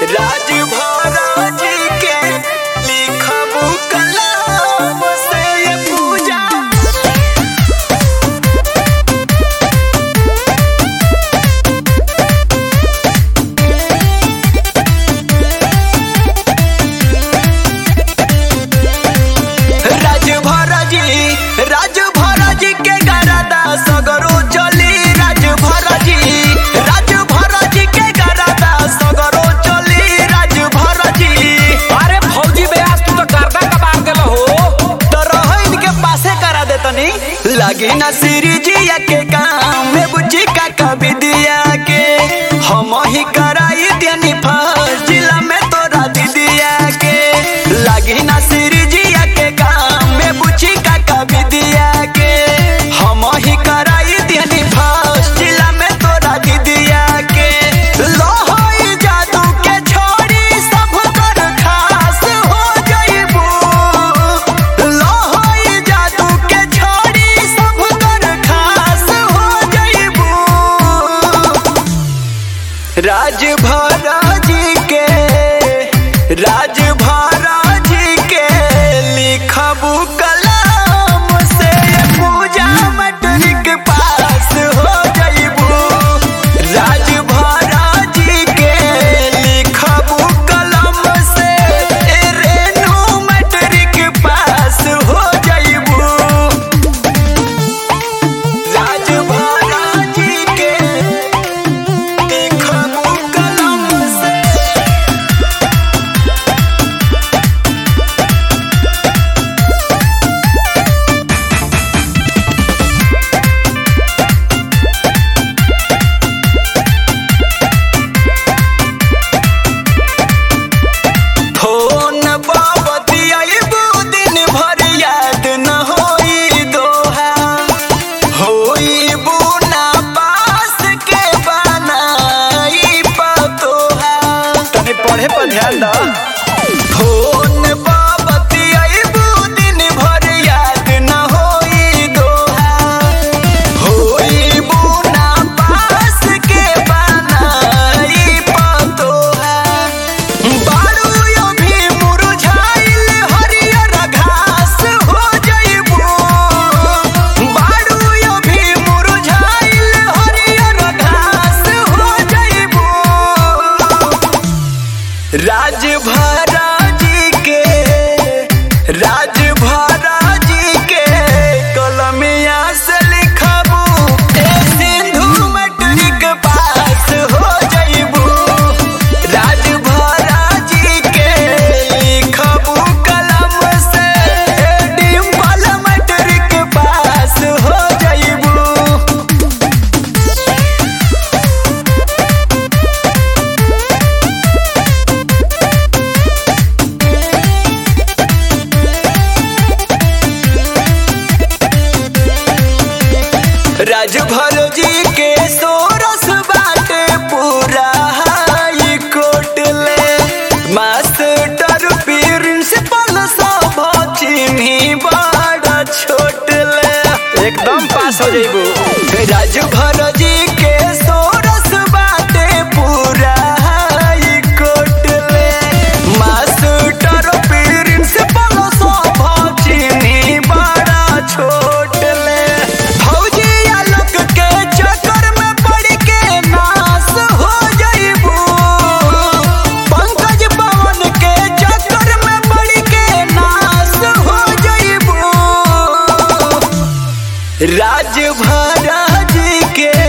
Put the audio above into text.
राजभर जी के लिखबू कलम से ये पूजा। राजभर जी के गरदा सगरो चली। राजभर जी के गरदा सगरो चली। राजभर जी अरे फौजी बेयास तू तो गर्दा कबार देला हो। तो रहो इनके पासे करा दे तनी। लगी ना श्री जिया के काम में बुच्ची का कभी दिया के हम ही कराई देनी फर्स्ट जिला में तोरा दीदिया के। लगी ना श्री जिया के काम में बुच्ची का कभी दिया के हम ही कराई देनी फर्स्ट जिला में तोरा दीदिया के। लोहोई जादू के छोड़ी सब कर खास हो जाइबू। लोहोई जादू के छोड़ी सब कर खास हो जाइबू। राजभर जी के लिखबू कलम से ये पूजा मैट्रिक पास हो जाइबू। राजभर जी के लिखबू कलम से रेनू मैट्रिक पास हो जाइबू। राजभर जी के लिखबू कलम से फोन बतियाइबू दिन भर याद न होई दोहा। होइबू ना पास के बनाई पतोहा। तनी पढ़े पर ध्यान द। फोन बतियाइबू दिन भर याद न होई दोहा। होइबू ना पास के बनाई पतोहा। बारू यो भी मुरझाइल हरियर घास हो जाइबू। बारू यो भी मुरझाइल हरियर घास हो जाइबू। राजभर जी के कलमिया से लिखबू ए सिंधु मैट्रिक पास हो जाइबू। राजभर जी के लिखबू कलम से डिम्पल मैट्रिक पास हो जाइबू। राजभर जी के सोरस बाटे पूरा हाई कोर्ट ले। मास्टर प्रिंसिपल सब चिन्ही बड़ा छोट ले। एकदम पास हो जाइबू। राजभर जी के सोरस बाटे पूरा हाई कोर्ट ले। मास्टर प्रिंसिपल सब चिन्ही बड़ा छोट ले। फौजी आलोक के चक्कर में पड़ के नाश हो जाइबू। पंकज पवन के चक्कर में पड़ के नाश हो जाइबू। राजभर जी के